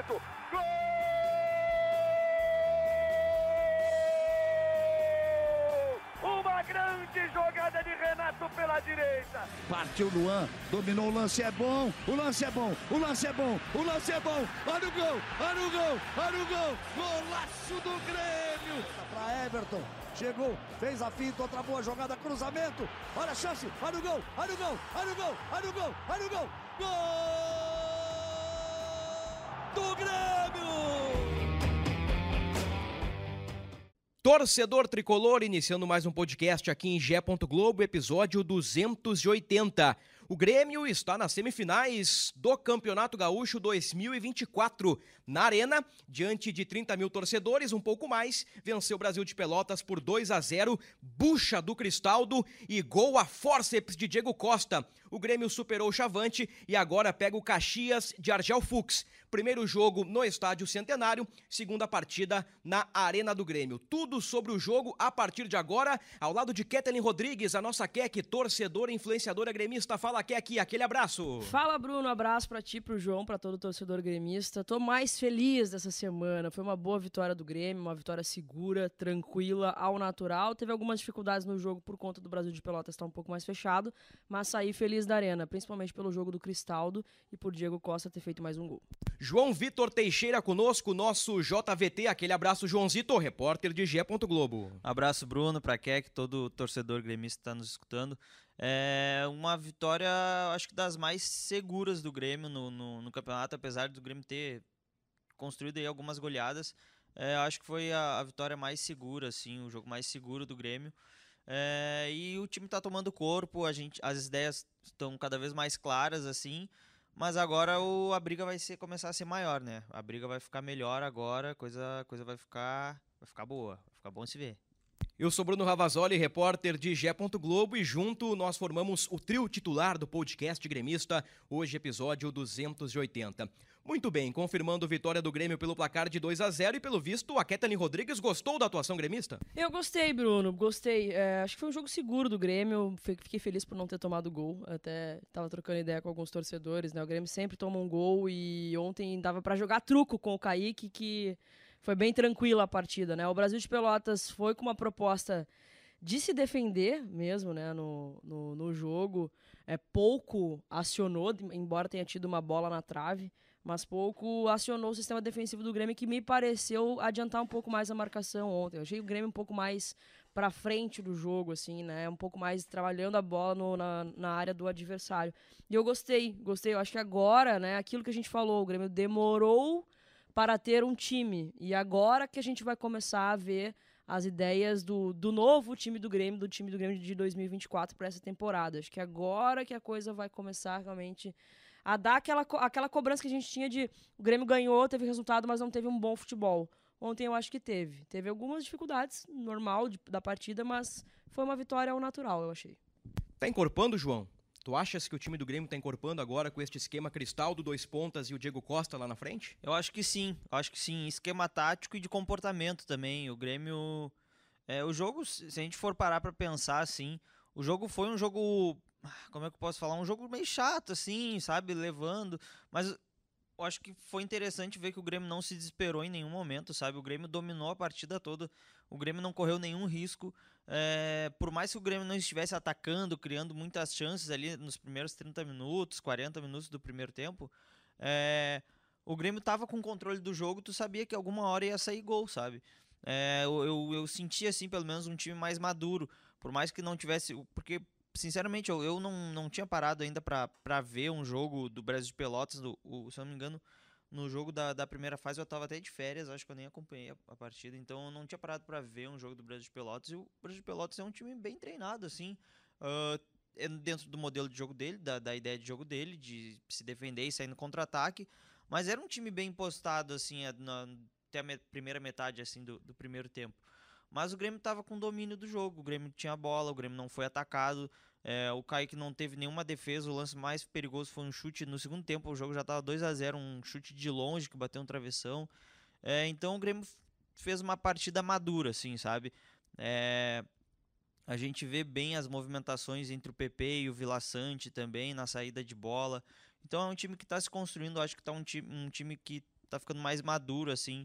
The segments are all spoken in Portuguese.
cruzamento. Gol! Uma grande jogada de Renato pela direita. Partiu Luan, dominou, o lance é bom, o lance é bom, o lance é bom, o lance é bom. Olha o gol, olha o gol, olha o gol. Golaço do Grêmio. Para Everton, chegou, fez a finta, outra boa jogada, cruzamento. Olha a chance, olha o gol, olha o gol, olha o gol, olha o gol, olha o gol. Gol do Grêmio! Torcedor tricolor, iniciando mais um podcast aqui em GE. Globo, episódio 280. O Grêmio está nas semifinais do Campeonato Gaúcho 2024. Na Arena, diante de 30 mil torcedores, um pouco mais, venceu o Brasil de Pelotas por 2-0, bucha do Cristaldo e gol a fórceps de Diego Costa. O Grêmio superou o Chavante e agora pega o Caxias de Argel Fux. Primeiro jogo no Estádio Centenário, segunda partida na Arena do Grêmio. Tudo sobre o jogo a partir de agora, ao lado de Kathleen Rodrigues, a nossa Kek, torcedora, influenciadora gremista. Fala, Kek, aquele abraço. Fala, Bruno, abraço pra ti, pro João, pra todo torcedor gremista. Tô mais feliz dessa semana, foi uma boa vitória do Grêmio, uma vitória segura, tranquila, ao natural. Teve algumas dificuldades no jogo por conta do Brasil de Pelotas estar um pouco mais fechado, mas saí feliz da Arena, principalmente pelo jogo do Cristaldo e por Diego Costa ter feito mais um gol. João Vitor Teixeira conosco, nosso JVT, aquele abraço, Joãozito, repórter de GE. Globo. Abraço, Bruno, pra Keck, todo torcedor gremista que está nos escutando. É uma vitória, acho que das mais seguras do Grêmio no campeonato, apesar do Grêmio ter construído aí algumas goleadas. Acho que foi a vitória mais segura, assim, o jogo mais seguro do Grêmio. E o time está tomando corpo, as ideias estão cada vez mais claras, assim. Mas agora a briga vai começar a ser maior, né? A briga vai ficar melhor agora, a coisa vai ficar boa, vai ficar bom se ver. Eu sou Bruno Ravazoli, repórter de GE. Globo, e junto nós formamos o trio titular do podcast gremista, hoje episódio 280. Muito bem, confirmando vitória do Grêmio pelo placar de 2-0 e pelo visto a Kathleen Rodrigues gostou da atuação gremista? Eu gostei, Bruno, gostei. Acho que foi um jogo seguro do Grêmio, fiquei feliz por não ter tomado gol, até tava trocando ideia com alguns torcedores, né? O Grêmio sempre toma um gol e ontem dava pra jogar truco com o Kaique, que foi bem tranquila a partida, né? O Brasil de Pelotas foi com uma proposta de se defender mesmo, né, no jogo. Pouco acionou, embora tenha tido uma bola na trave, mas pouco acionou o sistema defensivo do Grêmio, que me pareceu adiantar um pouco mais a marcação ontem. Eu achei o Grêmio um pouco mais pra frente do jogo, assim, né? Um pouco mais trabalhando a bola na área do adversário. E eu gostei. Eu acho que agora, né, aquilo que a gente falou, o Grêmio demorou para ter um time. E agora que a gente vai começar a ver as ideias do novo time do Grêmio, de 2024 para essa temporada. Acho que agora que a coisa vai começar realmente a dar aquela cobrança que a gente tinha de o Grêmio ganhou, teve resultado, mas não teve um bom futebol. Ontem eu acho que teve. Teve algumas dificuldades, normal da partida, mas foi uma vitória ao natural, eu achei. Tá encorpando, João? Tu achas que o time do Grêmio tá encorpando agora com este esquema Cristaldo, 2 pontas e o Diego Costa lá na frente? Eu acho que sim, esquema tático e de comportamento também. O Grêmio, o jogo, se a gente for parar pra pensar assim, o jogo foi um jogo, como é que eu posso falar, um jogo meio chato assim, sabe, levando, mas eu acho que foi interessante ver que o Grêmio não se desesperou em nenhum momento, sabe, o Grêmio dominou a partida toda, o Grêmio não correu nenhum risco. Por mais que o Grêmio não estivesse atacando, criando muitas chances ali nos primeiros 30 minutos, 40 minutos do primeiro tempo, o Grêmio estava com o controle do jogo, tu sabia que alguma hora ia sair gol, sabe? Eu senti, assim, pelo menos um time mais maduro, por mais que não tivesse... Porque, sinceramente, eu não tinha parado ainda para ver um jogo do Brasil de Pelotas, se eu não me engano, no jogo da primeira fase eu tava até de férias, acho que eu nem acompanhei a partida, então eu não tinha parado pra ver um jogo do Brasil de Pelotas, e o Brasil de Pelotas é um time bem treinado, assim, dentro do modelo de jogo dele, da ideia de jogo dele, de se defender e sair no contra-ataque, mas era um time bem postado, assim, até a primeira metade, assim, do primeiro tempo. Mas o Grêmio estava com domínio do jogo, o Grêmio tinha bola, o Grêmio não foi atacado, o Kaique não teve nenhuma defesa, o lance mais perigoso foi um chute no segundo tempo, o jogo já estava 2-0, um chute de longe que bateu um travessão, então o Grêmio fez uma partida madura, assim, sabe? A gente vê bem as movimentações entre o PP e o Vila Sante também, na saída de bola, então é um time que está se construindo, acho que tá um time que ficando mais maduro, assim,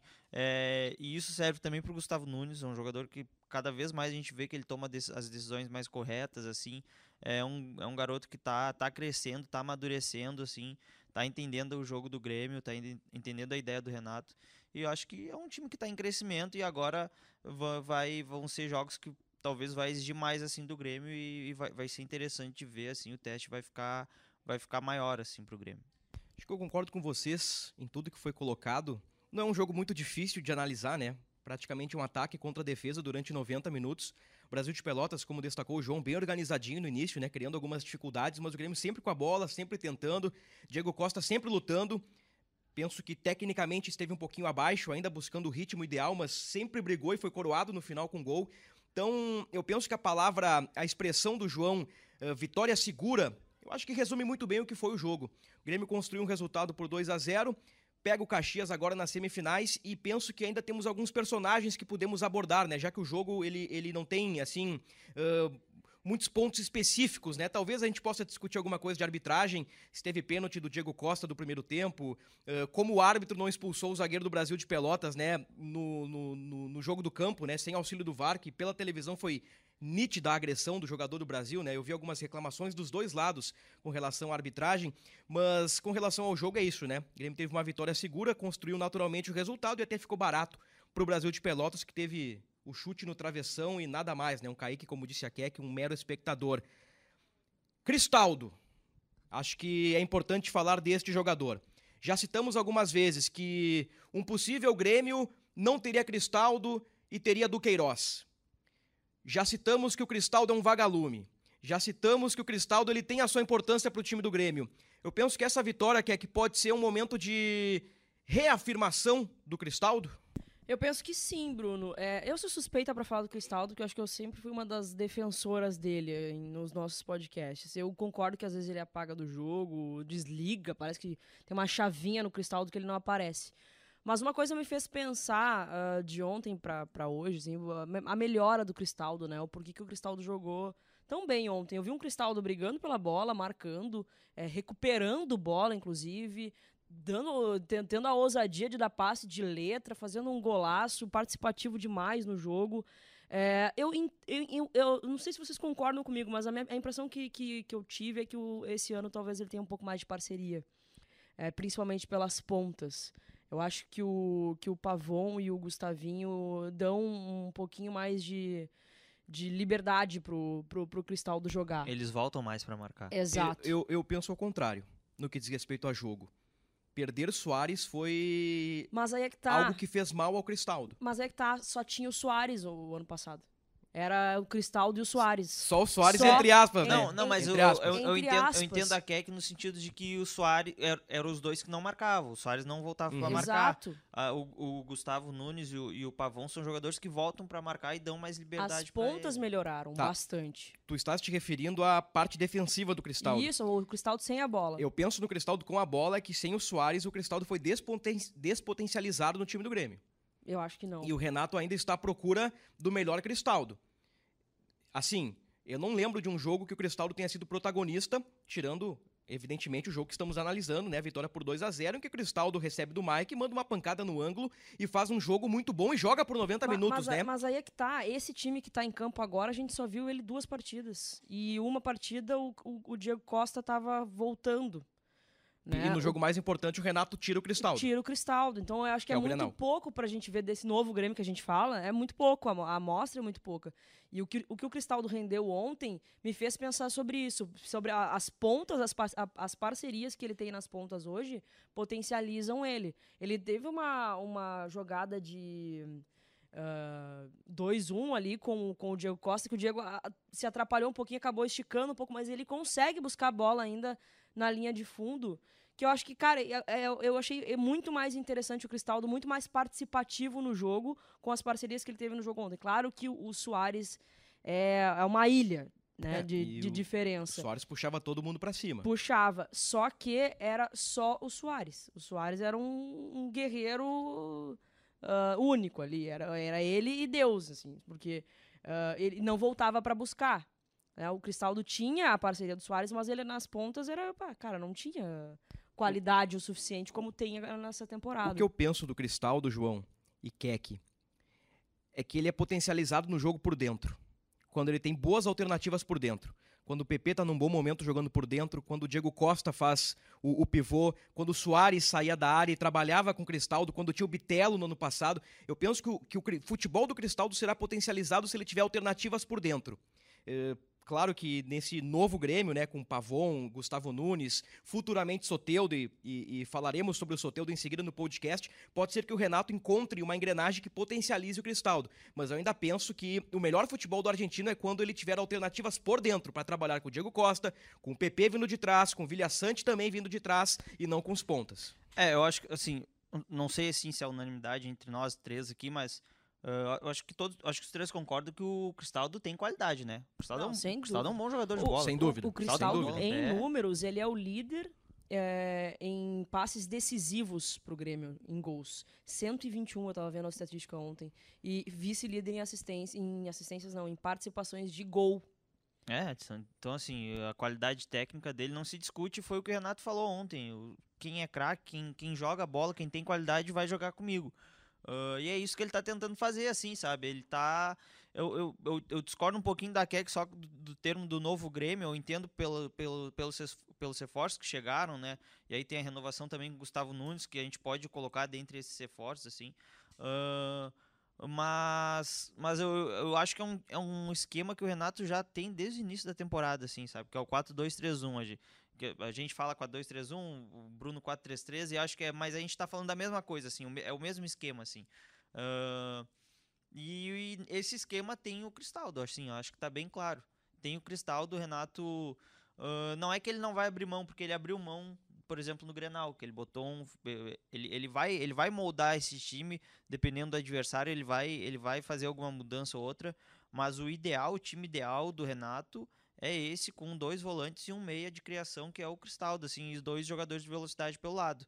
e isso serve também pro Gustavo Nunes, um jogador que cada vez mais a gente vê que ele toma as decisões mais corretas, assim, é um garoto que tá crescendo, tá amadurecendo, assim, tá entendendo o jogo do Grêmio, tá entendendo a ideia do Renato, e eu acho que é um time que tá em crescimento, e agora vão ser jogos que talvez vai exigir mais, assim, do Grêmio, e vai ser interessante de ver, assim, o teste vai ficar maior, assim, pro Grêmio. Acho que eu concordo com vocês em tudo que foi colocado. Não é um jogo muito difícil de analisar, né? Praticamente um ataque contra a defesa durante 90 minutos. O Brasil de Pelotas, como destacou o João, bem organizadinho no início, né? Criando algumas dificuldades, mas o Grêmio sempre com a bola, sempre tentando. Diego Costa sempre lutando. Penso que tecnicamente esteve um pouquinho abaixo, ainda buscando o ritmo ideal, mas sempre brigou e foi coroado no final com gol. Então, eu penso que a expressão do João, vitória segura, eu acho que resume muito bem o que foi o jogo. O Grêmio construiu um resultado por 2-0, pega o Caxias agora nas semifinais e penso que ainda temos alguns personagens que podemos abordar, né? Já que o jogo ele não tem, assim, muitos pontos específicos, né? Talvez a gente possa discutir alguma coisa de arbitragem, se teve pênalti do Diego Costa do primeiro tempo, como o árbitro não expulsou o zagueiro do Brasil de Pelotas, né? No jogo do campo, né? Sem auxílio do VAR, que pela televisão foi nítida a agressão do jogador do Brasil, né? Eu vi algumas reclamações dos dois lados com relação à arbitragem, mas com relação ao jogo é isso, né? O Grêmio teve uma vitória segura, construiu naturalmente o resultado e até ficou barato pro Brasil de Pelotas, que teve o chute no travessão e nada mais, né? Um Kaique, como disse a Keck, um mero espectador. Cristaldo. Acho que é importante falar deste jogador. Já citamos algumas vezes que um possível Grêmio não teria Cristaldo e teria Duqueiroz. Já citamos que o Cristaldo é um vagalume. Já citamos que o Cristaldo ele tem a sua importância para o time do Grêmio. Eu penso que essa vitória que pode ser um momento de reafirmação do Cristaldo. Eu penso que sim, Bruno. Eu sou suspeita para falar do Cristaldo, porque eu acho que eu sempre fui uma das defensoras dele nos nossos podcasts. Eu concordo que às vezes ele apaga do jogo, desliga, parece que tem uma chavinha no Cristaldo que ele não aparece. Mas uma coisa me fez pensar de ontem para hoje, assim, a melhora do Cristaldo, né? O porquê que o Cristaldo jogou tão bem ontem. Eu vi um Cristaldo brigando pela bola, marcando, recuperando bola, inclusive, tendo a ousadia de dar passe de letra, fazendo um golaço, participativo demais no jogo. Eu não sei se vocês concordam comigo, mas a impressão que eu tive é que esse ano talvez ele tenha um pouco mais de parceria, principalmente pelas pontas. Eu acho que o Pavon e o Gustavinho dão um pouquinho mais de liberdade pro Cristaldo jogar. Eles voltam mais para marcar. Exato. Eu penso ao contrário, no que diz respeito a jogo. Perder Soares foi algo que fez mal ao Cristaldo. Mas é que tá, só tinha o Soares o ano passado. Era o Cristaldo e o Soares. Só o Soares, entre aspas, né? Não, mas eu entendo a Keck no sentido de que o Soares eram os dois que não marcavam. O Soares não voltava para marcar. Exato. O Gustavo Nunes e o Pavon são jogadores que voltam para marcar e dão mais liberdade. As pontas melhoraram bastante. Tu estás te referindo à parte defensiva do Cristaldo. Isso, o Cristaldo sem a bola. Eu penso no Cristaldo com a bola, que sem o Soares, o Cristaldo foi despotencializado no time do Grêmio. Eu acho que não. E o Renato ainda está à procura do melhor Cristaldo. Assim, eu não lembro de um jogo que o Cristaldo tenha sido protagonista, tirando, evidentemente, o jogo que estamos analisando, né? Vitória por 2-0, em que o Cristaldo recebe do Mike, manda uma pancada no ângulo e faz um jogo muito bom e joga por 90 minutos, né? Mas aí é que tá, esse time que tá em campo agora, a gente só viu ele 2 partidas. E uma partida o Diego Costa tava voltando. Né? E no jogo mais importante, o Renato tira o Cristaldo. Tira o Cristaldo. Então eu acho que é muito pouco pra gente ver desse novo Grêmio que a gente fala. É muito pouco, a amostra é muito pouca. E o que o Cristaldo rendeu ontem me fez pensar sobre isso. Sobre as pontas, as parcerias que ele tem nas pontas hoje potencializam ele. Ele teve uma jogada de 2-1 ali com o Diego Costa, que o Diego se atrapalhou um pouquinho, acabou esticando um pouco, mas ele consegue buscar a bola ainda na linha de fundo, que eu acho que, cara, eu achei muito mais interessante o Cristaldo, muito mais participativo no jogo, com as parcerias que ele teve no jogo ontem. Claro que o Soares é uma ilha, né, de diferença. O Soares puxava todo mundo pra cima. Puxava, só que era só o Soares. O Soares era um guerreiro único ali, era ele e Deus, assim, porque ele não voltava pra buscar. O Cristaldo tinha a parceria do Soares, mas ele nas pontas não tinha qualidade o suficiente como tem nessa temporada. O que eu penso do Cristaldo, João e Keck, é que ele é potencializado no jogo por dentro. Quando ele tem boas alternativas por dentro. Quando o PP tá num bom momento jogando por dentro, quando o Diego Costa faz o pivô, quando o Soares saía da área e trabalhava com o Cristaldo, quando tinha o Bitelo no ano passado, eu penso que o futebol do Cristaldo será potencializado se ele tiver alternativas por dentro. Claro que nesse novo Grêmio, né, com Pavon, Gustavo Nunes, futuramente Soteldo, e falaremos sobre o Soteldo em seguida no podcast, pode ser que o Renato encontre uma engrenagem que potencialize o Cristaldo. Mas eu ainda penso que o melhor futebol do argentino é quando ele tiver alternativas por dentro, para trabalhar com o Diego Costa, com o PP vindo de trás, com o Vilhaçante também vindo de trás, e não com os pontas. Eu acho que, assim, não sei assim, se é unanimidade entre nós três aqui, mas eu acho que os três concordam que o Cristaldo tem qualidade, né? O Cristaldo, Sem o Cristaldo é um bom jogador de O- bola. sem dúvida. O Cristaldo, dúvida. em números, ele é o líder em passes decisivos pro Grêmio, em gols. 121, eu tava vendo a estatística ontem. E vice-líder em assistências não, em participações de gol. Então assim, a qualidade técnica dele não se discute, foi o que o Renato falou ontem. Quem é craque, quem joga bola, quem tem qualidade vai jogar comigo. E é isso que ele tá tentando fazer, assim, sabe? Ele tá... Eu discordo um pouquinho da Keck só do termo do novo Grêmio. Eu entendo pelos reforços que chegaram, né? E aí tem a renovação também com o Gustavo Nunes, que a gente pode colocar dentre esses reforços, assim. Mas eu acho que é um esquema que o Renato já tem desde o início da temporada, assim, sabe? Que é o 4-2-3-1. A gente fala 4-2-3-1, o Bruno 4-3-3, e acho que mas a gente tá falando da mesma coisa, assim, é o mesmo esquema, assim. E esse esquema tem o Cristaldo, assim, eu acho que tá bem claro. Tem o Cristaldo, o Renato, não é que ele não vai abrir mão, porque ele abriu mão, por exemplo, no Grenal, que ele botou ele vai moldar esse time, dependendo do adversário, ele vai fazer alguma mudança ou outra, mas o time ideal do Renato é esse, com 2 volantes e um meia de criação, que é o Cristaldo, assim, e 2 jogadores de velocidade pelo lado.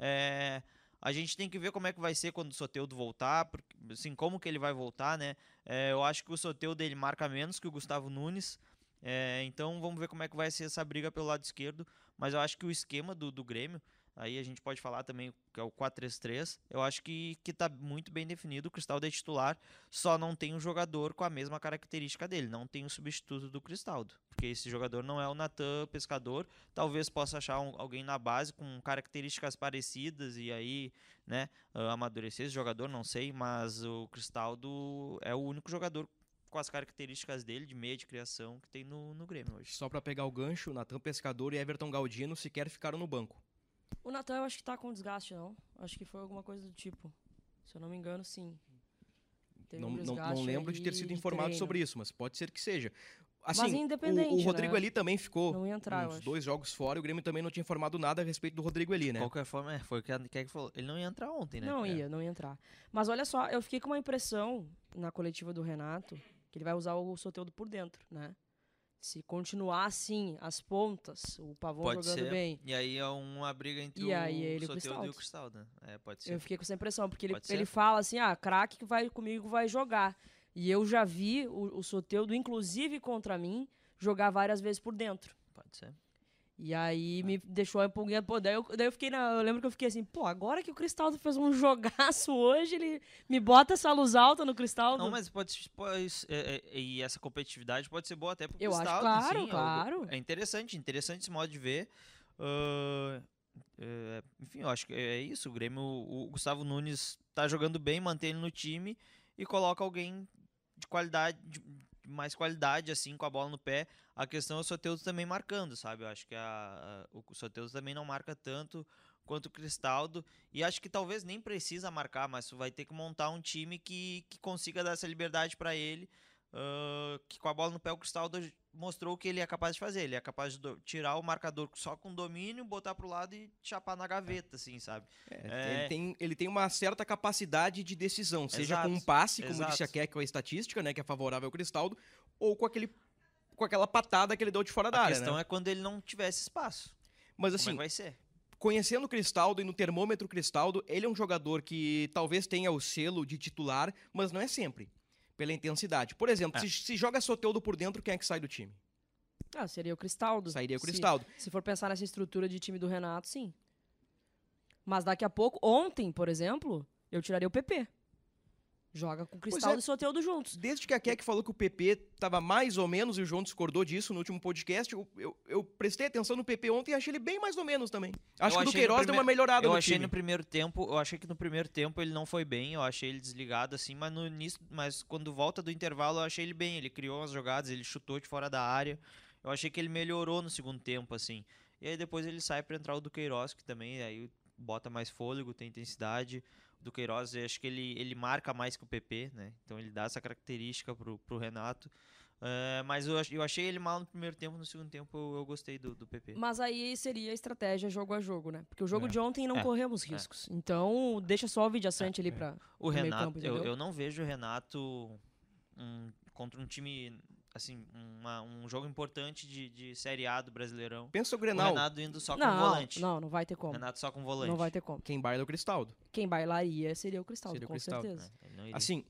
A gente tem que ver como é que vai ser quando o Soteldo voltar, porque, assim, como que ele vai voltar, né? Eu acho que o Soteldo ele marca menos que o Gustavo Nunes, então vamos ver como é que vai ser essa briga pelo lado esquerdo, mas eu acho que o esquema do Grêmio, aí a gente pode falar também que é o 4-3-3, eu acho que tá muito bem definido. O Cristaldo é titular, só não tem um jogador com a mesma característica dele, não tem um substituto do Cristaldo, porque esse jogador não é o Natan Pescador. Talvez possa achar alguém na base com características parecidas e aí, né, amadurecer esse jogador, não sei, mas o Cristaldo é o único jogador com as características dele, de meia de criação, que tem no Grêmio hoje. Só para pegar o gancho, Natan Pescador e Everton Galdino sequer ficaram no banco. O Natan eu acho que tá com desgaste, não? Acho que foi alguma coisa do tipo. Se eu não me engano, sim. Não lembro de ter sido informado sobre isso, mas pode ser que seja. Assim, mas independente, o Rodrigo né? Eli também ficou não ia entrar, uns 2 jogos fora, e o Grêmio também não tinha informado nada a respeito do Rodrigo Eli, né? De qualquer forma, foi o que a Keck falou. Ele não ia entrar ontem, né? Não ia entrar. Mas olha só, eu fiquei com uma impressão na coletiva do Renato que ele vai usar o Soteldo por dentro, né? Se continuar assim, as pontas, o Pavon Pode jogando ser. bem. E aí é uma briga entre ele o Soteldo e o Cristaldo, né? Pode ser. Eu fiquei com essa impressão, porque Pode ele ser. fala assim, craque que vai comigo vai jogar. E eu já vi o Soteldo, inclusive contra mim, jogar várias vezes por dentro. Pode ser. E aí me deixou empolgado. Pô, daí eu fiquei eu lembro que eu fiquei assim, pô, agora que o Cristaldo fez um jogaço hoje, ele me bota essa luz alta no Cristaldo. Não, mas e essa competitividade pode ser boa até pro Eu acho, Cristaldo, sim. claro. É interessante esse modo de ver. Enfim, eu acho que é isso. O Grêmio, o Gustavo Nunes tá jogando bem, mantém ele no time e coloca alguém de qualidade, de mais qualidade, assim, com a bola no pé. A questão é o Soteldo também marcando, sabe? Eu acho que o Soteldo também não marca tanto quanto o Cristaldo, e acho que talvez nem precisa marcar, mas vai ter que montar um time que consiga dar essa liberdade para ele, que com a bola no pé o Cristaldo mostrou o que ele é capaz de fazer. Ele é capaz de tirar o marcador só com domínio, botar pro lado e chapar na gaveta, assim, sabe? Ele tem uma certa capacidade de decisão, seja Exato, com um passe, como exato. disse a Keck, com a estatística, né, que é favorável ao Cristaldo, ou com aquela patada que ele deu de fora da A área, questão né? é quando ele não tivesse espaço. Mas Como é assim, que vai ser? conhecendo o Cristaldo e no termômetro Cristaldo, ele é um jogador que talvez tenha o selo de titular, mas não é sempre, pela intensidade. Por exemplo, se joga Soteldo por dentro, quem é que sai do time? Seria o Cristaldo. Sairia o Cristaldo. Se for pensar nessa estrutura de time do Renato, sim. Mas daqui a pouco, ontem, por exemplo, eu tiraria o PP. Joga com Cristaldo e Soteldo juntos. Desde que a Keck falou que o PP tava mais ou menos, e o João discordou disso no último podcast, eu prestei atenção no PP ontem e achei ele bem mais ou menos também. Acho que o do Queiroz deu uma melhorada no time. No primeiro tempo, eu achei que no primeiro tempo ele não foi bem, eu achei ele desligado assim, mas no início, mas quando volta do intervalo eu achei ele bem, ele criou umas jogadas, ele chutou de fora da área. Eu achei que ele melhorou no segundo tempo assim. E aí depois ele sai para entrar o do Queiroz, que também aí bota mais fôlego, tem intensidade. Do Queiroz, eu acho que ele marca mais que o PP, né? Então ele dá essa característica pro Renato. Mas eu achei ele mal no primeiro tempo, no segundo tempo eu gostei do PP. Mas aí seria a estratégia jogo a jogo, né? Porque o jogo de ontem não corremos riscos. Então deixa só o Vidiaçante ali para o Renato, meio campo, entendeu? Eu não vejo o Renato contra um time... Assim, um jogo importante de Série A do Brasileirão. Pensa o Grenal. O Renato indo só com volante. Não vai ter como. O Renato só com volante. Não vai ter como. Quem baila é o Cristaldo. Quem bailaria seria o Cristaldo, com certeza. Assim,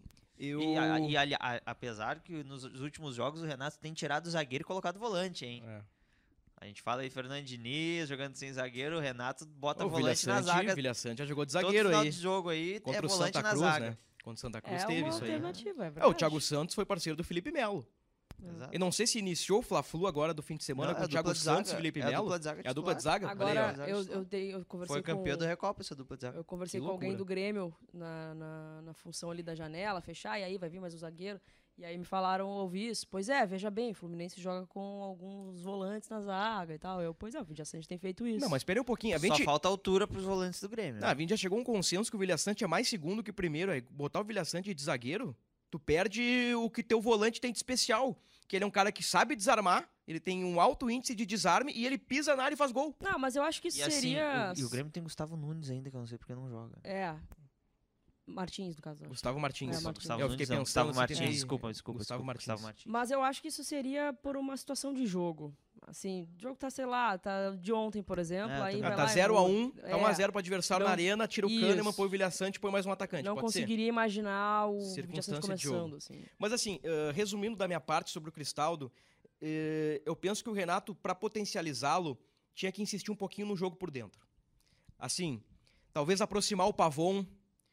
apesar que nos últimos jogos o Renato tem tirado o zagueiro e colocado volante, hein? A gente fala aí Fernando Diniz jogando sem zagueiro, o Renato bota volante na zaga. O Vilhaçante já jogou de zagueiro todo aí. Todo jogo aí contra é volante Santa na Cruz, zaga. Né? Contra o Santa Cruz teve isso aí. É uma alternativa, é verdade. O Thiago Santos foi parceiro do Felipe Melo. Exato. Eu não sei se iniciou o Fla-Flu agora do fim de semana com o Thiago Santos e Felipe Melo. É a dupla de zaga. Agora, eu conversei Foi campeão da Recopa essa dupla de zaga. Eu conversei com alguém do Grêmio na função ali da janela, fechar, e aí vai vir mais o zagueiro. E aí me falaram, ouvi isso. Pois é, veja bem, o Fluminense joga com alguns volantes na zaga e tal. Pois é, o Vidiaçante tem feito isso. Não, mas espera um pouquinho. Só falta altura pros volantes do Grêmio. A gente já chegou a um consenso que o Vilhaçante é mais segundo que o primeiro. Aí botar o Vilhaçante de zagueiro, tu perde o que teu volante tem de especial. Que ele é um cara que sabe desarmar, ele tem um alto índice de desarme e ele pisa na área e faz gol. Não, mas eu acho que isso seria... Assim, e o Grêmio tem Gustavo Nunes ainda, que eu não sei porque não joga. Martins, no caso. Gustavo Martins. Eu fiquei pensando. Gustavo Martins, desculpa. Gustavo Martins. Mas eu acho que isso seria por uma situação de jogo. Assim, o jogo tá, sei lá, tá de ontem, por exemplo. Aí vai tá lá 0-1, tá 1-0 pro adversário na arena, tira o Kahneman, põe o Vilhaçante, põe mais um atacante. Não conseguiria imaginar o Vilhaçante começando. Assim. Mas assim, resumindo da minha parte sobre o Cristaldo, eu penso que o Renato, para potencializá-lo, tinha que insistir um pouquinho no jogo por dentro. Assim, talvez aproximar o Pavon,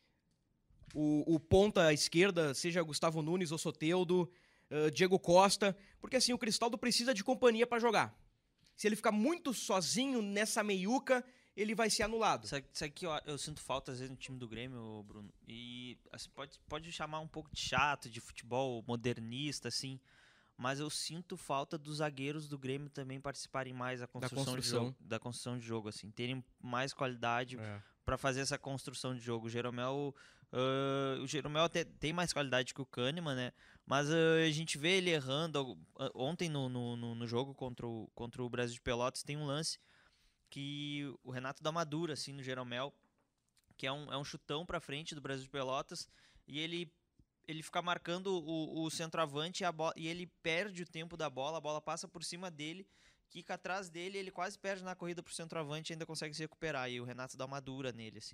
o ponta à esquerda, seja Gustavo Nunes ou Soteldo, Diego Costa, porque assim, o Cristaldo precisa de companhia para jogar. Se ele ficar muito sozinho nessa meiuca, ele vai ser anulado. Sabe que eu sinto falta às vezes no time do Grêmio, Bruno, e assim, pode chamar um pouco de chato, de futebol modernista, assim, mas eu sinto falta dos zagueiros do Grêmio também participarem mais da construção de jogo, assim, terem mais qualidade para fazer essa construção de jogo. O Jeromel até tem mais qualidade que o Kahneman, né? Mas a gente vê ele errando. Ontem no jogo contra o Brasil de Pelotas tem um lance que o Renato dá uma dura assim no Jeromel, que é um chutão para frente do Brasil de Pelotas, e ele fica marcando o centroavante e ele perde o tempo da bola, a bola passa por cima dele, quica atrás dele, ele quase perde na corrida pro centroavante e ainda consegue se recuperar, e o Renato dá uma dura nele, assim.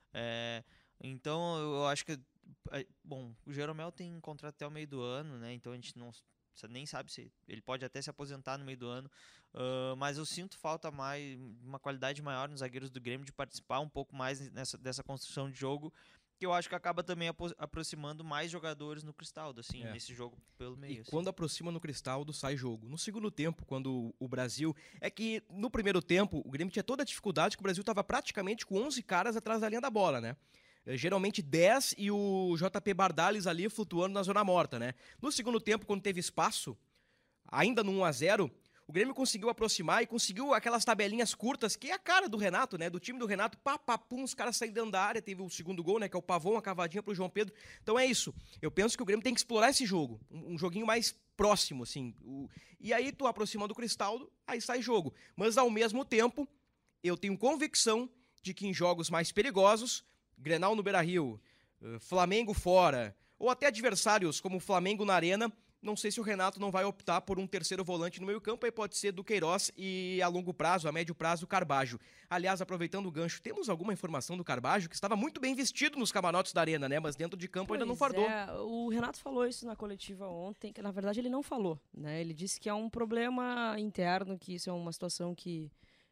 Então eu acho que o Jeromel tem contrato até o meio do ano, né? Então a gente nem sabe se ele pode até se aposentar no meio do ano, mas eu sinto falta uma qualidade maior nos zagueiros do Grêmio de participar um pouco mais dessa construção de jogo, que eu acho que acaba também aproximando mais jogadores no Cristaldo, assim, nesse jogo pelo meio. E assim. Quando aproxima no Cristaldo, sai jogo. No segundo tempo, quando o Brasil... É que no primeiro tempo, o Grêmio tinha toda a dificuldade, que o Brasil estava praticamente com 11 caras atrás da linha da bola, né? Geralmente 10 e o JP Bardales ali flutuando na zona morta, né? No segundo tempo, quando teve espaço, ainda no 1-0, o Grêmio conseguiu aproximar e conseguiu aquelas tabelinhas curtas, que é a cara do Renato, né? Do time do Renato, pum, os caras saíram dentro da área, teve o segundo gol, né? Que é o Pavon, a cavadinha pro João Pedro. Então é isso. Eu penso que o Grêmio tem que explorar esse jogo. Um joguinho mais próximo, assim. E aí tu aproxima do Cristaldo, aí sai jogo. Mas ao mesmo tempo, eu tenho convicção de que em jogos mais perigosos, Grenal no Beira-Rio, Flamengo fora, ou até adversários como o Flamengo na Arena, não sei se o Renato não vai optar por um terceiro volante no meio campo, aí pode ser do Queiroz e a longo prazo, a médio prazo, o Carbajo. Aliás, aproveitando o gancho, temos alguma informação do Carbajo, que estava muito bem vestido nos camarotes da Arena, né? Mas dentro de campo ainda não fardou. O Renato falou isso na coletiva ontem, que na verdade ele não falou, né? Ele disse que é um problema interno, que isso é uma situação que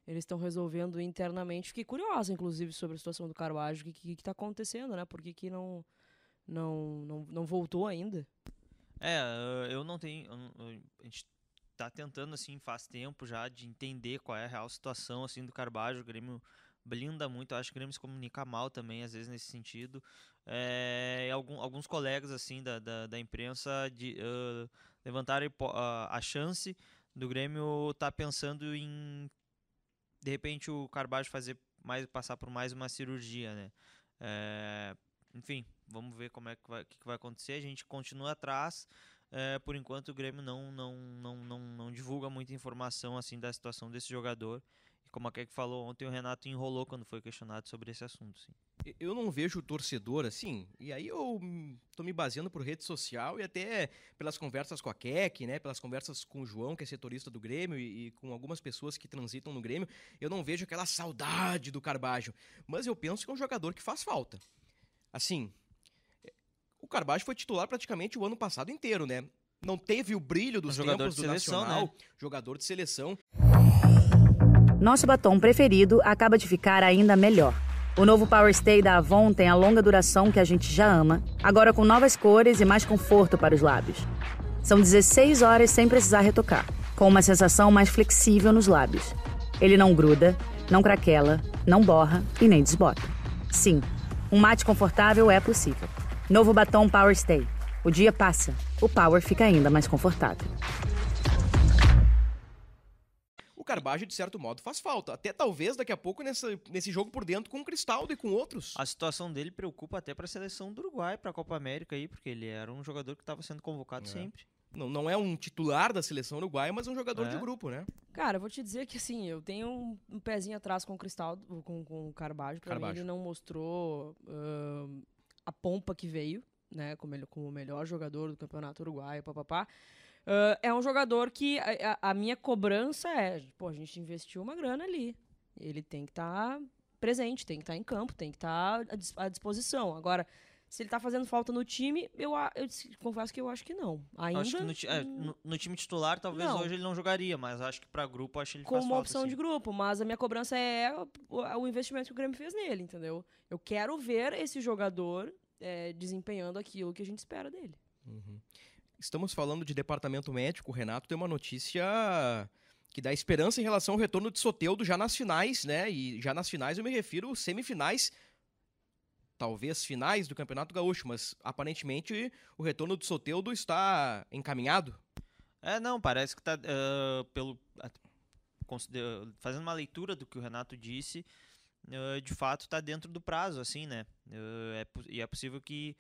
eles estão resolvendo internamente. Fiquei curiosa, inclusive, sobre a situação do Carbajo, o que tá acontecendo, né? Por que não voltou ainda? Eu não tenho... A gente tá tentando, assim, faz tempo já, de entender qual é a real situação, assim, do Carbajo. O Grêmio blinda muito, eu acho que o Grêmio se comunica mal também, às vezes, nesse sentido. Alguns colegas, assim, da imprensa levantaram a chance do Grêmio tá pensando em, de repente, o Carbajo passar por mais uma cirurgia, né? Enfim, vamos ver que vai acontecer. A gente continua atrás. Por enquanto o Grêmio não divulga muita informação assim da situação desse jogador. E como a Keck falou ontem, o Renato enrolou quando foi questionado sobre esse assunto. Sim. Eu não vejo o torcedor assim, e aí eu tô me baseando por rede social e até pelas conversas com a Keck, né, pelas conversas com o João, que é setorista do Grêmio, e com algumas pessoas que transitam no Grêmio, eu não vejo aquela saudade do Carbajo, mas eu penso que é um jogador que faz falta. Assim, o Carbajo foi titular praticamente o ano passado inteiro, né? Não teve o brilho dos tempos do seleção, Nacional, né? Jogador de seleção. Nosso batom preferido acaba de ficar ainda melhor. O novo Power Stay da Avon tem a longa duração que a gente já ama, agora com novas cores e mais conforto para os lábios. São 16 horas sem precisar retocar, com uma sensação mais flexível nos lábios. Ele não gruda, não craquela, não borra e nem desbota. Sim, um mate confortável é possível. Novo batom Power Stay. O dia passa, o Power fica ainda mais confortável. O Carbajo, de certo modo, faz falta. Até talvez daqui a pouco nesse jogo por dentro com o Cristaldo e com outros. A situação dele preocupa até para a seleção do Uruguai, para a Copa América aí, porque ele era um jogador que estava sendo convocado sempre. Não é um titular da seleção uruguaia, mas é um jogador de grupo, né? Cara, eu vou te dizer que assim, eu tenho um pezinho atrás com o Cristaldo, com o Carbajo. Pra mim ele não mostrou a pompa que veio, né? Como o melhor jogador do Campeonato Uruguaio, papapá. É um jogador que a minha cobrança a gente investiu uma grana ali. Ele tem que estar presente, tem que estar em campo, tem que estar à disposição. Agora, se ele tá fazendo falta no time, eu confesso que eu acho que não. Ainda acho que no time titular, talvez hoje ele não jogaria, mas acho que pra grupo, acho que ele faz falta. Como uma opção de grupo, mas a minha cobrança é o investimento que o Grêmio fez nele, entendeu? Eu quero ver esse jogador desempenhando aquilo que a gente espera dele. Uhum. Estamos falando de departamento médico. O Renato tem uma notícia que dá esperança em relação ao retorno de Soteldo já nas finais, né? E já nas finais eu me refiro semifinais, talvez finais do Campeonato Gaúcho, mas aparentemente o retorno de Soteldo está encaminhado. Parece que está fazendo uma leitura do que o Renato disse, de fato está dentro do prazo, assim, né? E é possível que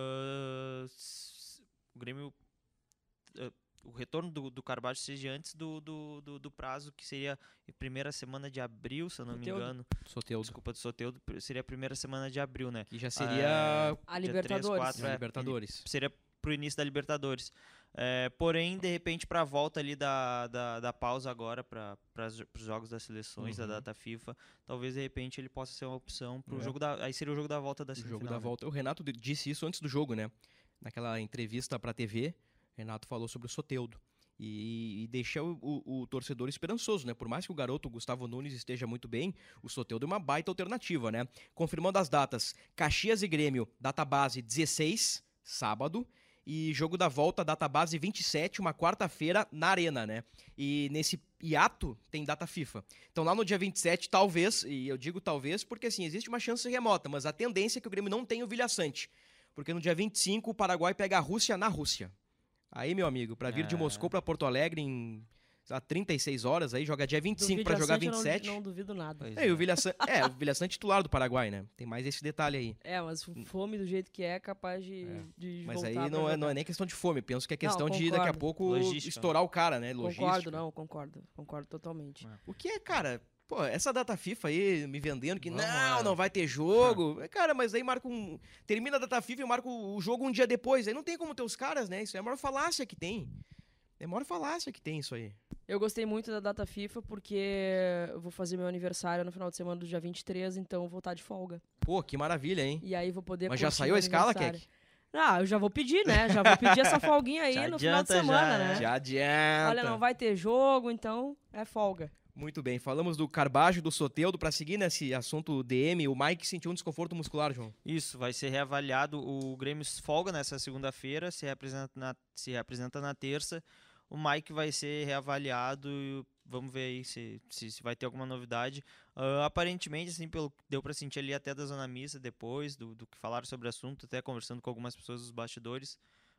o Grêmio, o retorno do Carbajo seja antes do prazo, que seria a primeira semana de abril, se eu não me engano. Desculpa, do Soteldo, seria a primeira semana de abril, né? Que já seria a Libertadores. 3, 4, Libertadores. Seria pro início da Libertadores. Porém, de repente, para a volta ali da pausa agora para os jogos das seleções, da data FIFA, talvez de repente ele possa ser uma opção para o jogo aí seria o jogo da volta da semifinal. O jogo da volta. O Renato disse isso antes do jogo, né? Naquela entrevista para a TV, Renato falou sobre o Soteldo e deixa o torcedor esperançoso, né? Por mais que o garoto Gustavo Nunes esteja muito bem, o Soteldo é uma baita alternativa, né? Confirmando as datas: Caxias e Grêmio, data base 16, sábado. E jogo da volta, data base 27, uma quarta-feira, na Arena, né? E nesse hiato tem data FIFA. Então lá no dia 27, talvez, e eu digo talvez porque assim, existe uma chance remota, mas a tendência é que o Grêmio não tenha o Vilha Sante. Porque no dia 25 o Paraguai pega a Rússia na Rússia. Aí, meu amigo, pra vir de Moscou pra Porto Alegre em 36 horas, aí joga dia 25 pra jogar 27. Não duvido nada. E o Vilha Sante titular do Paraguai, né? Tem mais esse detalhe aí. Mas fome do jeito que é capaz de mas voltar aí não é nem questão de fome, penso que é questão de daqui a pouco logística. Estourar o cara, né? Logística. Concordo totalmente. O que é, cara... Pô, essa data FIFA aí, me vendendo que não vai ter jogo. Cara, mas aí termina a data FIFA e marca o jogo um dia depois. Aí não tem como ter os caras, né? Isso é a maior falácia que tem. É a maior falácia que tem isso aí. Eu gostei muito da data FIFA porque eu vou fazer meu aniversário no final de semana do dia 23, então eu vou estar de folga. Pô, que maravilha, hein? E aí vou poder... Mas já saiu a escala, Keck? Eu já vou pedir, né? Já vou pedir essa folguinha aí no final de semana, né? Já adianta. Olha, não vai ter jogo, então é folga. Muito bem, falamos do Carbajo, do Soteldo, para seguir nesse assunto DM, o Mike sentiu um desconforto muscular, João. Isso, vai ser reavaliado, o Grêmio folga nessa segunda-feira, se representa na terça, o Mike vai ser reavaliado, vamos ver aí se vai ter alguma novidade. Aparentemente, assim, pelo que deu para sentir ali até da Zona Mista depois, do que falaram sobre o assunto, até conversando com algumas pessoas dos bastidores,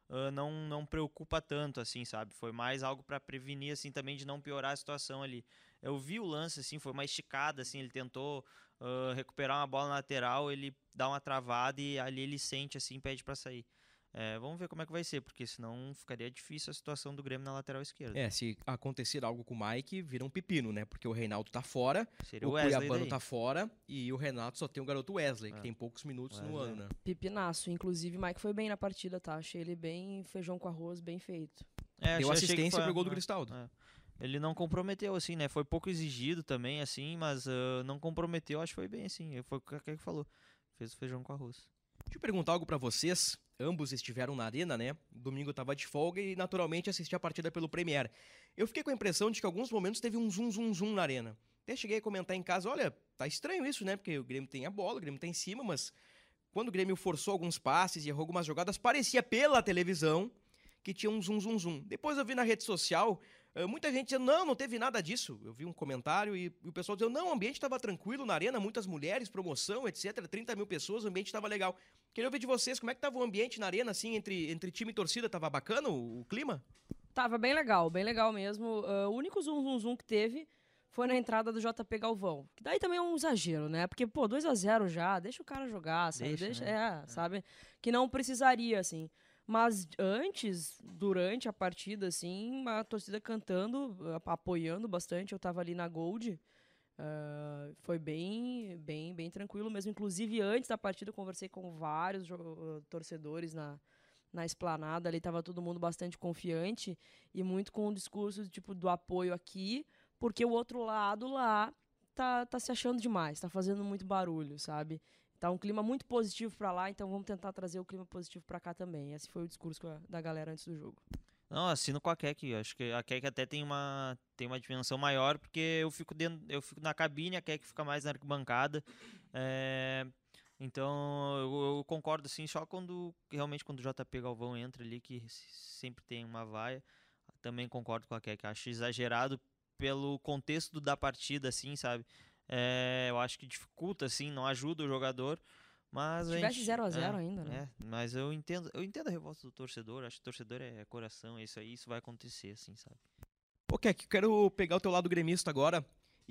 não preocupa tanto, assim, sabe? Foi mais algo para prevenir, assim, também de não piorar a situação ali. Eu vi o lance, assim, foi uma esticada, assim, ele tentou recuperar uma bola na lateral, ele dá uma travada e ali ele sente, assim, pede para sair. Vamos ver como é que vai ser, porque senão ficaria difícil a situação do Grêmio na lateral esquerda. Se acontecer algo com o Mike, vira um pepino, né? Porque o Reinaldo tá fora, Seria o Wesley Cuiabano daí. tá fora e o Renato só tem o garoto Wesley, que tem poucos minutos no ano, né? Pipinaço. Inclusive, o Mike foi bem na partida, tá? Achei ele bem feijão com arroz, bem feito. Deu achei que assistência foi- pro gol do Cristaldo. Ele não comprometeu, assim, né? Foi pouco exigido também, assim, mas não comprometeu, acho que foi bem, assim. Foi o que a falou. Fez o feijão com arroz. Deixa eu perguntar algo pra vocês. Ambos estiveram na arena, né? Domingo eu tava de folga e naturalmente assisti a partida pelo Premier. Eu fiquei com a impressão de que em alguns momentos teve um zum na arena. Até cheguei a comentar em casa, olha, tá estranho isso, né? Porque o Grêmio tem a bola, o Grêmio tá em cima, mas quando o Grêmio forçou alguns passes e errou algumas jogadas, parecia pela televisão que tinha um zum. Depois eu vi na rede social muita gente dizendo, não teve nada disso. Eu vi um comentário e o pessoal dizendo, não, o ambiente estava tranquilo na arena, muitas mulheres, promoção, etc, 30 mil pessoas, o ambiente estava legal. Queria ouvir de vocês, como é que estava o ambiente na arena, assim, entre time e torcida? Tava bacana o clima? Tava bem legal mesmo. O único zum que teve foi na entrada do JP Galvão. Que daí também é um exagero, né? Porque, 2-0 já, deixa o cara jogar, sabe? Sabe? Que não precisaria, assim. Mas antes, durante a partida, assim, a torcida cantando, apoiando bastante. Eu tava ali na Gold. Foi bem tranquilo mesmo. Inclusive, antes da partida, eu conversei com vários torcedores na esplanada. Ali tava todo mundo bastante confiante e muito com o discurso do apoio aqui, porque o outro lado lá tá se achando demais, tá fazendo muito barulho, sabe? Tá um clima muito positivo pra lá, então vamos tentar trazer o clima positivo pra cá também. Esse foi o discurso da galera antes do jogo. Não, assino com a Keck. Acho que a Keck até tem uma dimensão maior, porque eu fico na cabine, a Keck fica mais na arquibancada. Então eu concordo, assim, só quando o JP Galvão entra ali, que sempre tem uma vaia. Também concordo com a Keck. Acho exagerado pelo contexto da partida, assim, sabe? Eu acho que dificulta, assim, não ajuda o jogador. Mas Se tivesse 0-0 ainda, né? Mas eu entendo a revolta do torcedor. Acho que o torcedor é coração, é isso aí, isso vai acontecer, assim, sabe? Keck, quero pegar o teu lado gremista agora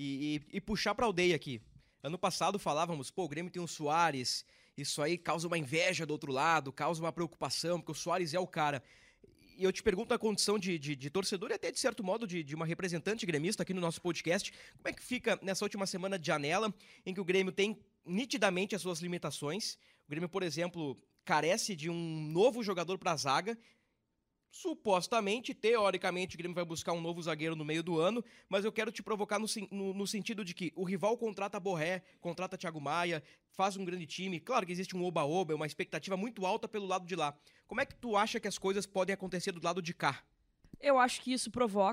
e puxar pra aldeia aqui. Ano passado falávamos, o Grêmio tem o Soares, isso aí causa uma inveja do outro lado, causa uma preocupação, porque o Soares é o cara. E eu te pergunto a condição de torcedor e até, de certo modo, de uma representante gremista aqui no nosso podcast, como é que fica nessa última semana de janela, em que o Grêmio tem nitidamente as suas limitações? O Grêmio, por exemplo, carece de um novo jogador para a zaga. Supostamente, teoricamente, o Grêmio vai buscar um novo zagueiro no meio do ano, mas eu quero te provocar no sentido de que o rival contrata Borré, contrata Thiago Maia, faz um grande time. Claro que existe um oba-oba, uma expectativa muito alta pelo lado de lá. Como é que tu acha que as coisas podem acontecer do lado de cá? Eu acho que isso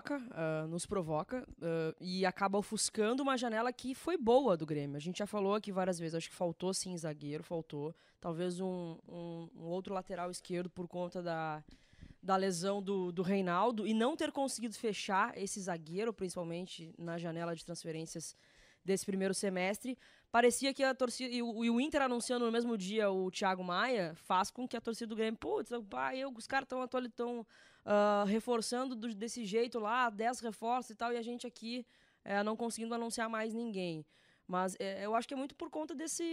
nos provoca e acaba ofuscando uma janela que foi boa do Grêmio. A gente já falou aqui várias vezes, acho que faltou sim zagueiro, talvez um outro lateral esquerdo por conta da lesão do Reinaldo e não ter conseguido fechar esse zagueiro, principalmente na janela de transferências desse primeiro semestre. Parecia que a torcida e o Inter anunciando no mesmo dia o Thiago Maia faz com que a torcida do Grêmio, os caras estão reforçando desse jeito lá, 10 reforços e tal, e a gente aqui não conseguindo anunciar mais ninguém. Mas eu acho que é muito por conta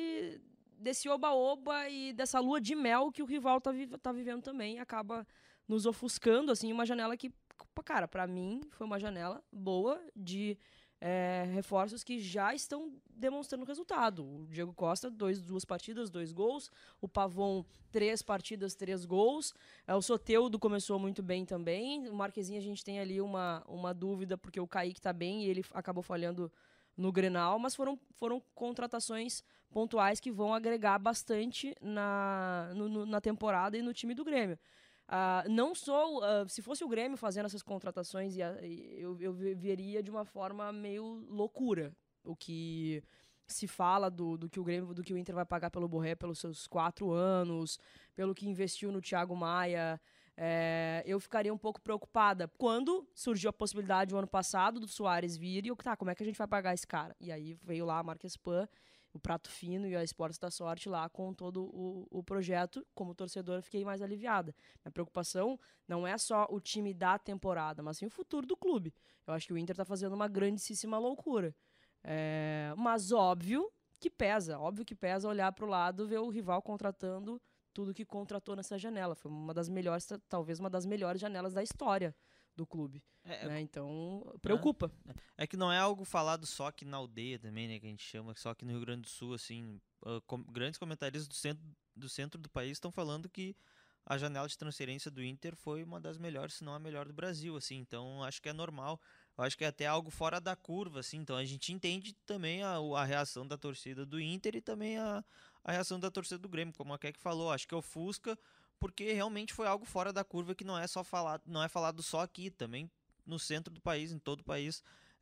desse oba-oba e dessa lua de mel que o rival tá vivendo também, acaba nos ofuscando, assim, uma janela que, cara, pra mim foi uma janela boa de reforços que já estão demonstrando resultado. O Diego Costa, 2 partidas, 2 gols. O Pavon, 3 partidas, 3 gols. O Soteldo começou muito bem também. O Marquezinho, a gente tem ali uma dúvida, porque o Kaique tá bem e ele acabou falhando no Grenal, mas foram contratações pontuais que vão agregar bastante na temporada e no time do Grêmio. Não sou... se fosse o Grêmio fazendo essas contratações, eu veria de uma forma meio loucura o que se fala do que o Grêmio, do que o Inter vai pagar pelo Borré pelos seus 4 anos, pelo que investiu no Thiago Maia. Eu ficaria um pouco preocupada quando surgiu a possibilidade o ano passado do Soares vir e como é que a gente vai pagar esse cara? E aí veio lá a Marquespan, o Prato Fino e a Esportes da Sorte lá com todo o projeto. Como torcedor, fiquei mais aliviada. Minha preocupação não é só o time da temporada, mas sim o futuro do clube. Eu acho que o Inter está fazendo uma grandíssima loucura. Mas óbvio que pesa olhar para o lado, ver o rival contratando tudo que contratou nessa janela. Foi uma das melhores, talvez uma das melhores janelas da história do clube. Né? Então, preocupa. É que não é algo falado só aqui na aldeia também, né? Que a gente chama, só aqui no Rio Grande do Sul, assim. Grandes comentaristas do centro do país estão falando que a janela de transferência do Inter foi uma das melhores, se não a melhor do Brasil, assim. Então, acho que é normal. Eu acho que é até algo fora da curva, assim. Então, a gente entende também a reação da torcida do Inter e também a reação da torcida do Grêmio, como a Keck falou. Acho que ofusca, porque realmente foi algo fora da curva que não é falado só aqui, também no centro do país, em todo o país,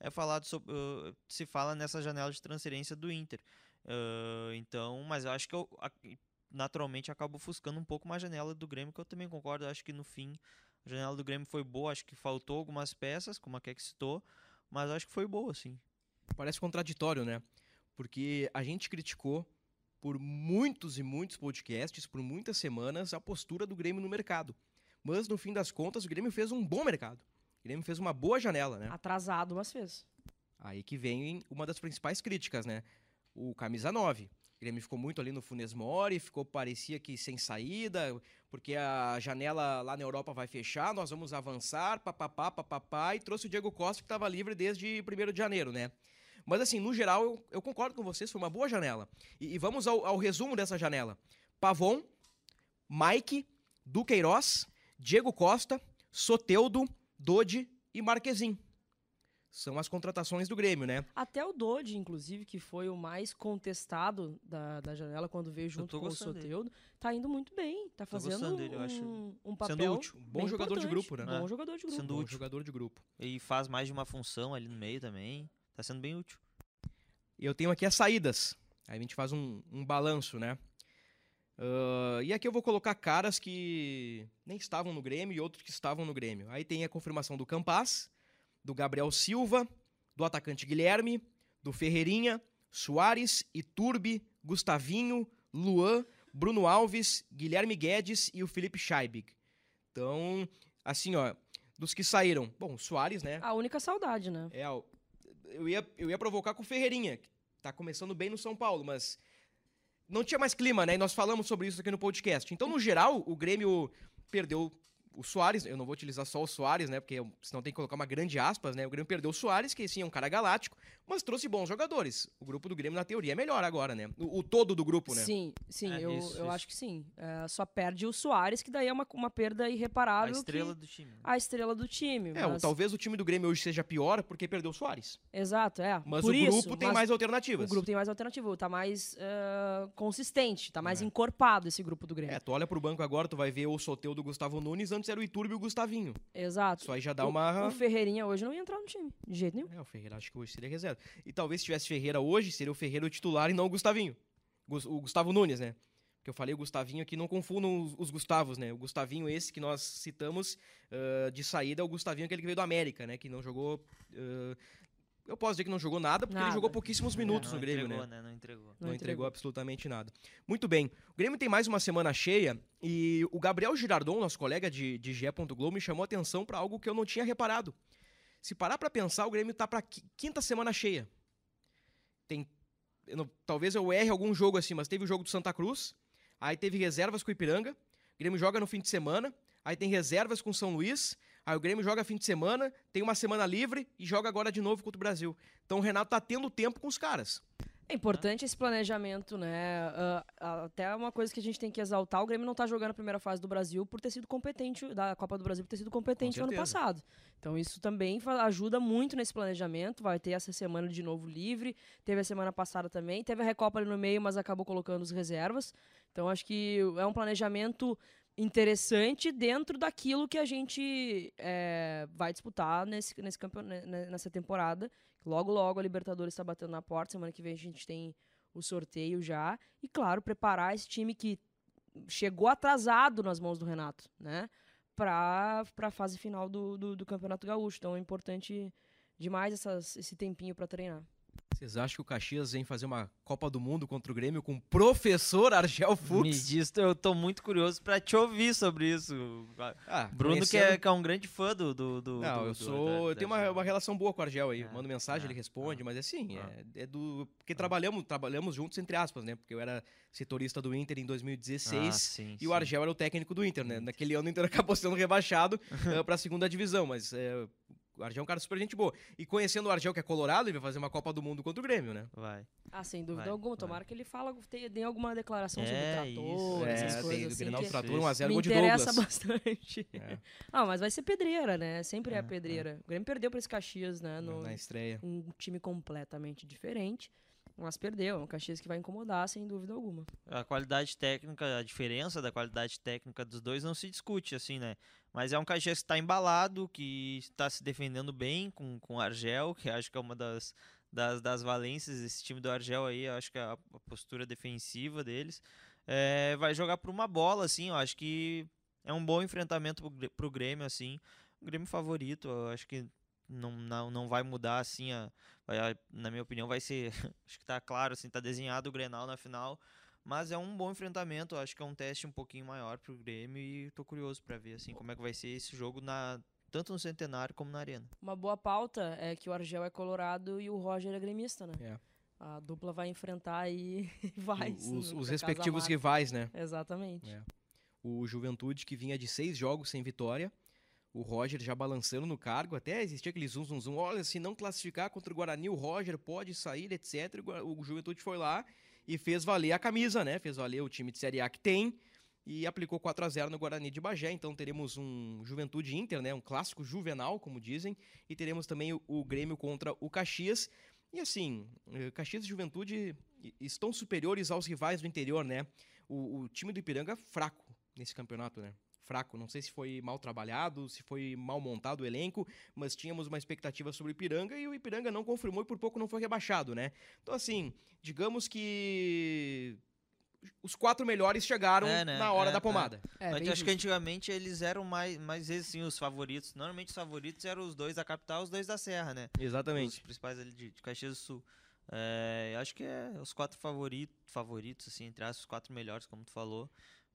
se fala nessa janela de transferência do Inter. Então, mas eu acho que naturalmente acabo ofuscando um pouco mais a janela do Grêmio, que eu também concordo. Eu acho que no fim a janela do Grêmio foi boa, acho que faltou algumas peças, como a Keck citou, mas acho que foi boa, sim. Parece contraditório, né? Porque a gente criticou por muitos e muitos podcasts, por muitas semanas, a postura do Grêmio no mercado. Mas, no fim das contas, o Grêmio fez um bom mercado. O Grêmio fez uma boa janela, né? Atrasado, mas fez. Aí que vem uma das principais críticas, né? O camisa 9. O Grêmio ficou muito ali no Funes Mori, parecia que sem saída, porque a janela lá na Europa vai fechar, nós vamos avançar, papapá, e trouxe o Diego Costa, que estava livre desde 1º de janeiro, né? Mas assim, no geral, eu concordo com vocês, foi uma boa janela. E vamos ao resumo dessa janela. Pavon, Mike, Duqueiroz, Diego Costa, Soteldo, Dodi e Marquezin. São as contratações do Grêmio, né? Até o Dodi, inclusive, que foi o mais contestado da janela quando veio junto com o Soteldo, tá indo muito bem. Tá fazendo dele, um papel útil. Bom jogador de grupo, né? Bom jogador de grupo. Sendo útil. Jogador de grupo. E faz mais de uma função ali no meio também. Tá sendo bem útil. Eu tenho aqui as saídas. Aí a gente faz um balanço, né? E aqui eu vou colocar caras que nem estavam no Grêmio e outros que estavam no Grêmio. Aí tem a confirmação do Campaz, do Gabriel Silva, do atacante Guilherme, do Ferreirinha, Soares, Iturbe, Gustavinho, Luan, Bruno Alves, Guilherme Guedes e o Felipe Scheibig. Então, assim, ó, dos que saíram, bom, o Soares, né? A única saudade, né? Eu ia provocar com o Ferreirinha, que tá começando bem no São Paulo, mas não tinha mais clima, né? E nós falamos sobre isso aqui no podcast. Então, no geral, o Grêmio perdeu o Soares. Eu não vou utilizar só o Soares, né? Porque senão tem que colocar uma grande aspas, né? O Grêmio perdeu o Soares, que sim, é um cara galáctico, mas trouxe bons jogadores. O grupo do Grêmio, na teoria, é melhor agora, né? O todo do grupo, né? Sim, eu acho que sim. Só perde o Soares, que daí é uma perda irreparável. A estrela do time. A estrela do time. Talvez o time do Grêmio hoje seja pior porque perdeu o Soares. Exato, Mas por o grupo tem mais alternativas. O grupo tem mais alternativa, tá mais consistente, tá mais encorpado esse grupo do Grêmio. Tu olha pro banco agora, tu vai ver o Soteldo do Gustavo Nunes, antes era o Iturbe e o Gustavinho. Exato. Isso aí já dá uma... O Ferreirinha hoje não ia entrar no time, de jeito nenhum. O Ferreira acho que hoje seria reserva. E talvez se tivesse Ferreira hoje, seria o Ferreira o titular e não o Gustavinho. O Gustavo Nunes, né? Porque eu falei o Gustavinho aqui, não confundam os Gustavos, né? O Gustavinho esse que nós citamos de saída é o Gustavinho, aquele que veio do América, né? Que não jogou... eu posso dizer que não jogou nada, porque ele jogou pouquíssimos minutos no Grêmio, né? Não entregou absolutamente nada. Muito bem. O Grêmio tem mais uma semana cheia e o Gabriel Girardon, nosso colega de GE. Globo, me chamou a atenção para algo que eu não tinha reparado. Se parar para pensar, o Grêmio tá para quinta semana cheia. Talvez eu erre algum jogo assim, mas teve o jogo do Santa Cruz, aí teve reservas com o Ipiranga, o Grêmio joga no fim de semana, aí tem reservas com o São Luís, aí o Grêmio joga fim de semana, tem uma semana livre e joga agora de novo contra o Brasil. Então o Renato tá tendo tempo com os caras. É importante esse planejamento, né? Até uma coisa que a gente tem que exaltar, o Grêmio não tá jogando a primeira fase do Brasil por ter sido competente, da Copa do Brasil por ter sido competente no ano passado. Então isso também ajuda muito nesse planejamento, vai ter essa semana de novo livre, teve a semana passada também, teve a Recopa ali no meio, mas acabou colocando os reservas. Então acho que é um planejamento interessante dentro daquilo que a gente vai disputar nessa temporada. Logo a Libertadores está batendo na porta, semana que vem a gente tem o sorteio já. E, claro, preparar esse time que chegou atrasado nas mãos do Renato, né? Para a fase final do Campeonato Gaúcho. Então é importante demais esse tempinho para treinar. Vocês acham que o Caxias vem fazer uma Copa do Mundo contra o Grêmio com o professor Argel Fux? Me diz, eu tô muito curioso pra te ouvir sobre isso. Bruno, que é um grande fã do Não, eu tenho uma relação boa com o Argel aí. Mando mensagem, ele responde, mas assim, porque trabalhamos juntos, entre aspas, né? Porque eu era setorista do Inter em 2016 e o Argel era o técnico do Inter, né? Naquele ano o Inter acabou sendo rebaixado pra segunda divisão, mas... O Argel é um cara super gente boa. E conhecendo o Argel, que é colorado, ele vai fazer uma Copa do Mundo contra o Grêmio, né? Vai. Sem dúvida alguma. Tomara que ele dê alguma declaração sobre o trator, essas coisas assim. Tem o trator 1x0, gol de Douglas. Me interessa bastante. Mas vai ser pedreira, né? Sempre é pedreira. O Grêmio perdeu para esse Caxias, né? Na estreia. Um time completamente diferente. Mas perdeu. É um Caxias que vai incomodar, sem dúvida alguma. A qualidade técnica, a diferença da qualidade técnica dos dois não se discute, assim, né? Mas é um Caxias que está embalado, que está se defendendo bem com o Argel, que acho que é uma das valências desse time do Argel aí, acho que é a postura defensiva deles. Vai jogar por uma bola, assim, eu acho que é um bom enfrentamento pro Grêmio, assim. O Grêmio favorito, eu acho que não vai mudar, assim, na minha opinião vai ser, acho que tá claro, assim, tá desenhado o Grenal na final, mas é um bom enfrentamento, acho que é um teste um pouquinho maior pro Grêmio e tô curioso para ver, assim, como é que vai ser esse jogo tanto no Centenário como na Arena. Uma boa pauta é que o Argel é colorado e o Roger é gremista, né? A dupla vai enfrentar aí os respectivos rivais, né? Exatamente. O Juventude, que vinha de 6 jogos sem vitória, o Roger já balançando no cargo, até existia aquele zum, olha, se não classificar contra o Guarani, o Roger pode sair, etc. O Juventude foi lá e fez valer a camisa, né? Fez valer o time de Série A que tem e aplicou 4-0 no Guarani de Bagé. Então teremos um Juventude Inter, né? Um clássico juvenal, como dizem, e teremos também o Grêmio contra o Caxias. E assim, Caxias e Juventude estão superiores aos rivais do interior, né? O time do Ipiranga fraco nesse campeonato, né? Fraco, não sei se foi mal trabalhado, se foi mal montado o elenco, mas tínhamos uma expectativa sobre o Ipiranga e o Ipiranga não confirmou e por pouco não foi rebaixado, né? Então assim, digamos que os 4 melhores chegaram na hora da pomada. Acho que antigamente eles eram mais vezes sim os favoritos. Normalmente os favoritos eram os 2 da capital, os 2 da Serra, né? Exatamente. Os principais ali de Caxias do Sul. Acho que os 4 favoritos, assim, entre as os 4 melhores, como tu falou.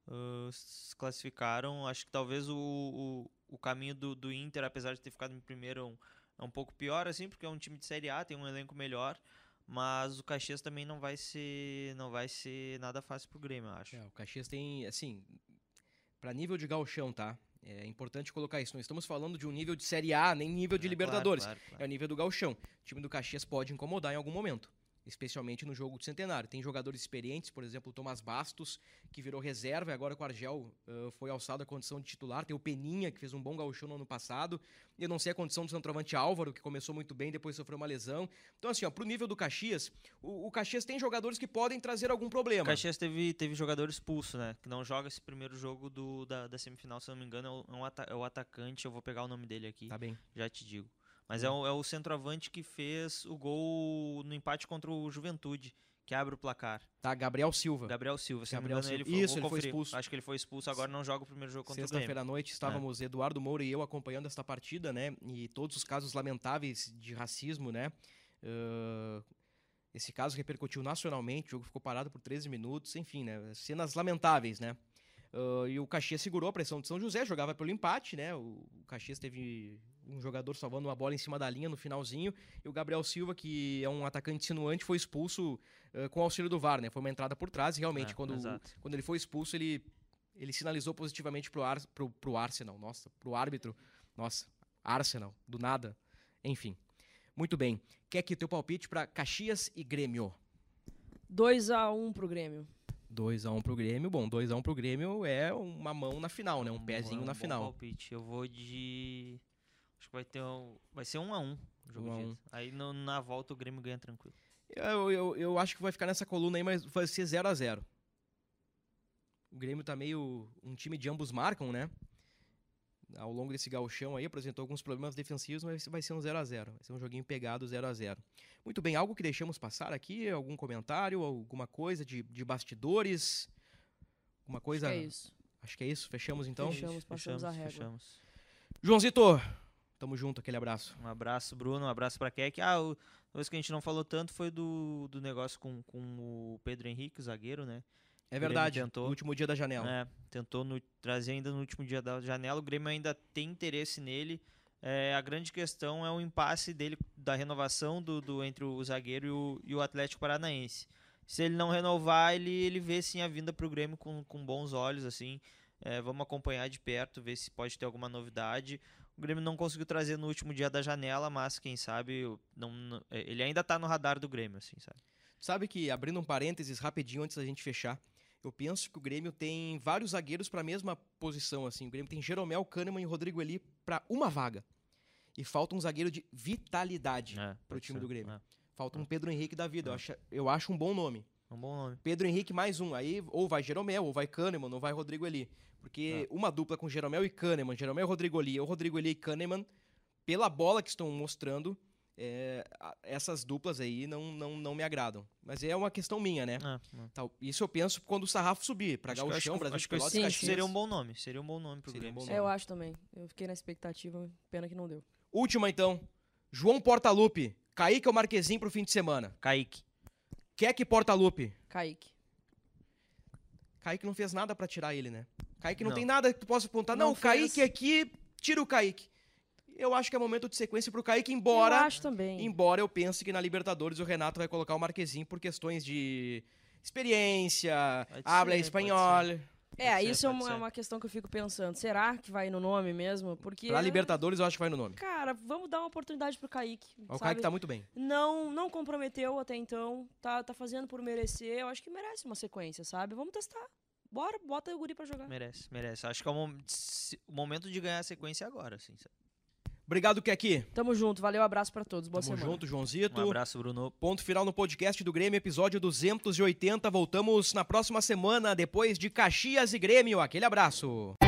Se classificaram, acho que talvez o caminho do Inter, apesar de ter ficado em primeiro, é um pouco pior, assim, porque é um time de Série A, tem um elenco melhor, mas o Caxias também não vai ser nada fácil pro Grêmio, eu acho. O Caxias tem, assim, para nível de gauchão, tá? É importante colocar isso, não estamos falando de um nível de Série A, nem nível de Libertadores, claro. É o nível do gauchão. O time do Caxias pode incomodar em algum momento, especialmente no jogo de Centenário. Tem jogadores experientes, por exemplo, o Tomás Bastos, que virou reserva e agora com o Argel foi alçado à condição de titular. Tem o Peninha, que fez um bom gauchão no ano passado. Eu não sei a condição do centroavante Álvaro, que começou muito bem, depois sofreu uma lesão. Então, assim, pro nível do Caxias, o Caxias tem jogadores que podem trazer algum problema. O Caxias teve jogador expulso, né? Que não joga esse primeiro jogo da semifinal, se eu não me engano, é o atacante. Eu vou pegar o nome dele aqui. Tá bem. Já te digo. Mas é o centroavante que fez o gol no empate contra o Juventude, que abre o placar. Tá, Gabriel Silva. Se não me engano, ele foi expulso. Acho que ele foi expulso, agora não joga o primeiro jogo contra o Grêmio. Sexta-feira à noite estávamos Eduardo Moura e eu acompanhando esta partida, né? E todos os casos lamentáveis de racismo, né? Esse caso repercutiu nacionalmente, o jogo ficou parado por 13 minutos, enfim, né? Cenas lamentáveis, né? E o Caxias segurou a pressão de São José, jogava pelo empate, né? O Caxias teve um jogador salvando uma bola em cima da linha no finalzinho, e o Gabriel Silva, que é um atacante insinuante, foi expulso com o auxílio do VAR, né? Foi uma entrada por trás, e realmente, quando ele foi expulso, ele sinalizou positivamente pro Arsenal, pro árbitro, Arsenal, do nada, enfim. Muito bem. Quer que o teu palpite para Caxias e Grêmio? 2-1 pro Grêmio. 2-1 pro Grêmio. Bom, 2-1 pro Grêmio é uma mão na final, né? Um pezinho na final. Palpite. Eu vou de... Acho que vai ser 1-1 o jogo de ida. Aí na volta o Grêmio ganha tranquilo. Eu acho que vai ficar nessa coluna aí, mas vai ser 0-0. O Grêmio tá meio um time de ambos marcam, né? Ao longo desse gauchão aí, apresentou alguns problemas defensivos, mas vai ser um 0x0. Vai ser um joguinho pegado 0x0. Muito bem, algo que deixamos passar aqui? Algum comentário, alguma coisa de bastidores? Alguma coisa? Acho que é isso. Acho que é isso. Fechamos então? Passamos a régua. Fechamos. Joãozito, tamo junto, aquele abraço. Um abraço, Bruno, um abraço pra Keck. Uma coisa que a gente não falou tanto foi do negócio com o Pedro Henrique, o zagueiro, né? É verdade, tentou, no último dia da janela. Tentou trazer ainda no último dia da janela. O Grêmio ainda tem interesse nele. A grande questão é o impasse dele, da renovação entre o zagueiro e o Atlético Paranaense. Se ele não renovar, ele vê sim a vinda pro Grêmio com bons olhos, assim. Vamos acompanhar de perto, ver se pode ter alguma novidade. O Grêmio não conseguiu trazer no último dia da janela, mas quem sabe ele ainda tá no radar do Grêmio, assim, sabe? Sabe que, abrindo um parênteses rapidinho antes da gente fechar, eu penso que o Grêmio tem vários zagueiros para a mesma posição, assim. O Grêmio tem Jeromel, Kahneman e Rodrigo Eli para uma vaga. E falta um zagueiro de vitalidade pro time do Grêmio. Falta um Pedro Henrique da vida. Eu acho um bom nome. Um bom nome. Pedro Henrique mais um. Aí ou vai Jeromel, ou vai Kahneman, ou vai Rodrigo Eli. Porque uma dupla com Jeromel e Kahneman, Jeromel e Rodrigo Eli, ou Rodrigo Eli e Kahneman, pela bola que estão mostrando, essas duplas aí não me agradam. Mas é uma questão minha, né? Isso eu penso quando o sarrafo subir. Pra Gauchão, Brasil de Pelotas, Caxias. Seria um bom nome. Seria um bom nome pro Grêmio. Eu acho também. Eu fiquei na expectativa, pena que não deu. Última, então. João Portaluppi. Kaique ou Marquezinho pro fim de semana? Kaique. Keck Portaluppi. Kaique. Kaique não fez nada pra tirar ele, né? Kaique não tem nada que tu possa apontar. Não, o fez. Kaique aqui, tira o Kaique. Eu acho que é momento de sequência pro Kaique, embora... Eu acho também. Embora eu pense que na Libertadores o Renato vai colocar o Marquezinho por questões de experiência, habla espanhol. Isso é uma questão que eu fico pensando. Será que vai no nome mesmo? Porque Pra Libertadores eu acho que vai no nome. Cara, vamos dar uma oportunidade pro Kaique. O Kaique tá muito bem. Não comprometeu até então. Tá fazendo por merecer. Eu acho que merece uma sequência, sabe? Vamos testar. Bora, bota o guri pra jogar. Merece. Acho que é o momento de ganhar a sequência agora, assim, sabe? Obrigado, Keck. Tamo junto, valeu, abraço pra todos, boa semana. Tamo junto, Joãozito. Um abraço, Bruno. Ponto final no podcast do Grêmio, episódio 280. Voltamos na próxima semana, depois de Caxias e Grêmio. Aquele abraço.